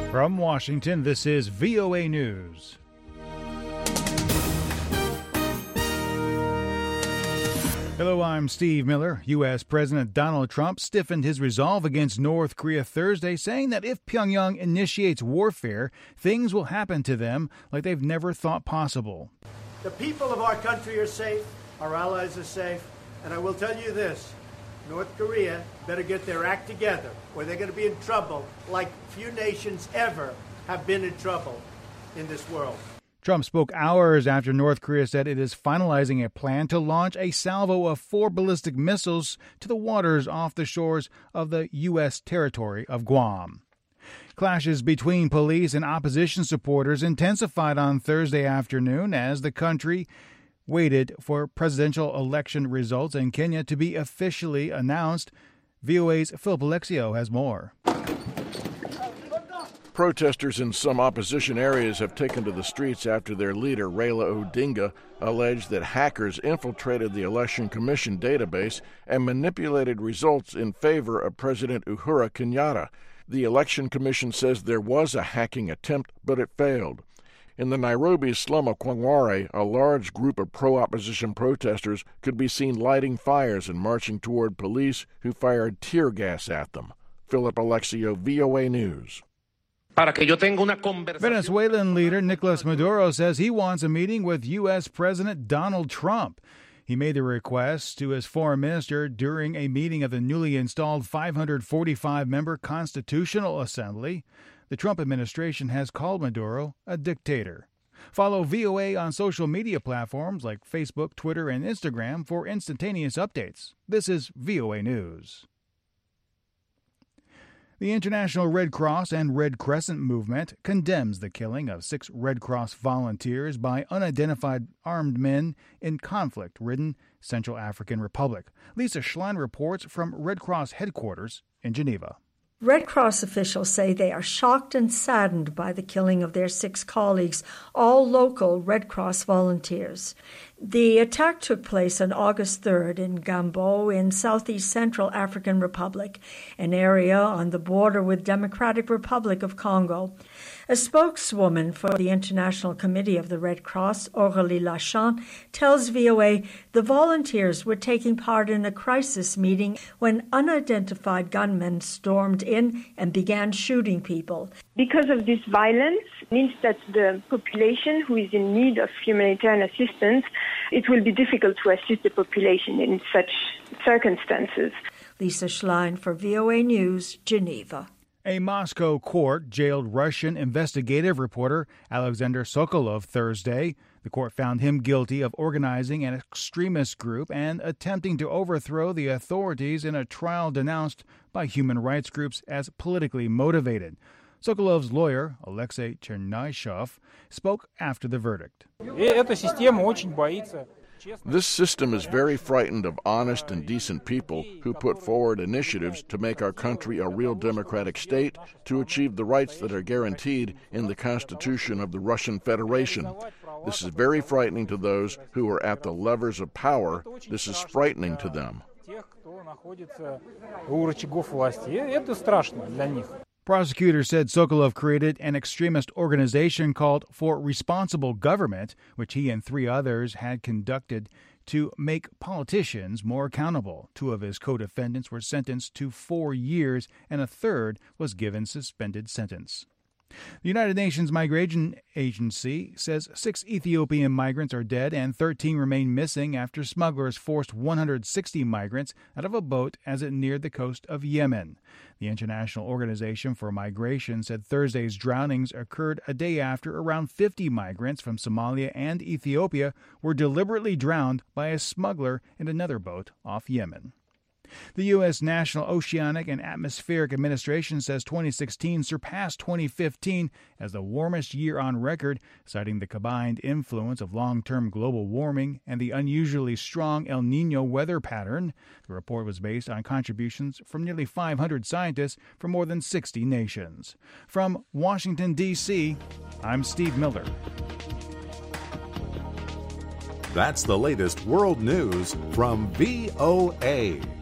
From Washington, this is VOA News. Hello, I'm Steve Miller. U.S. President Donald Trump stiffened his resolve against North Korea Thursday, saying that if Pyongyang initiates warfare, things will happen to them like they've never thought possible. The people of our country are safe, our allies are safe, and I will tell you this, North Korea better get their act together or they're going to be in trouble like few nations ever have been in trouble in this world. Trump spoke hours after North Korea said it is finalizing a plan to launch a salvo of 4 ballistic missiles to the waters off the shores of the U.S. territory of Guam. Clashes between police and opposition supporters intensified on Thursday afternoon as the country waited for presidential election results in Kenya to be officially announced. VOA's Philip Alexio has more. Protesters in some opposition areas have taken to the streets after their leader, Raila Odinga, alleged that hackers infiltrated the Election Commission database and manipulated results in favor of President Uhuru Kenyatta. The Election Commission says there was a hacking attempt, but it failed. In the Nairobi slum of Kawangware, a large group of pro-opposition protesters could be seen lighting fires and marching toward police who fired tear gas at them. Philip Alexio, VOA News. Venezuelan leader Nicolas Maduro says he wants a meeting with U.S. President Donald Trump. He made the request to his foreign minister during a meeting of the newly installed 545-member Constitutional Assembly. The Trump administration has called Maduro a dictator. Follow VOA on social media platforms like Facebook, Twitter, and Instagram for instantaneous updates. This is VOA News. The International Red Cross and Red Crescent movement condemns the killing of 6 Red Cross volunteers by unidentified armed men in conflict-ridden Central African Republic. Lisa Schlein reports from Red Cross headquarters in Geneva. Red Cross officials say they are shocked and saddened by the killing of their 6 colleagues, all local Red Cross volunteers. The attack took place on August 3rd in Gambo in southeast Central African Republic, an area on the border with Democratic Republic of Congo. A spokeswoman for the International Committee of the Red Cross, Aurélie Lachant, tells VOA the volunteers were taking part in a crisis meeting when unidentified gunmen stormed in and began shooting people. Because of this violence, it means that the population who is in need of humanitarian assistance, it will be difficult to assist the population in such circumstances. Lisa Schlein for VOA News, Geneva. A Moscow court jailed Russian investigative reporter Alexander Sokolov Thursday. The court found him guilty of organizing an extremist group and attempting to overthrow the authorities in a trial denounced by human rights groups as politically motivated. Sokolov's lawyer, Alexei Chernyshov, spoke after the verdict. This system is very frightened of honest and decent people who put forward initiatives to make our country a real democratic state, to achieve the rights that are guaranteed in the Constitution of the Russian Federation. This is very frightening to those who are at the levers of power. This is frightening to them. Prosecutors said Sokolov created an extremist organization called For Responsible Government, which he and 3 others had conducted to make politicians more accountable. 2 of his co-defendants were sentenced to 4 years, and a third was given suspended sentence. The United Nations Migration Agency says 6 Ethiopian migrants are dead and 13 remain missing after smugglers forced 160 migrants out of a boat as it neared the coast of Yemen. The International Organization for Migration said Thursday's drownings occurred a day after around 50 migrants from Somalia and Ethiopia were deliberately drowned by a smuggler in another boat off Yemen. The U.S. National Oceanic and Atmospheric Administration says 2016 surpassed 2015 as the warmest year on record, citing the combined influence of long-term global warming and the unusually strong El Niño weather pattern. The report was based on contributions from nearly 500 scientists from more than 60 nations. From Washington, D.C., I'm Steve Miller. That's the latest world news from VOA.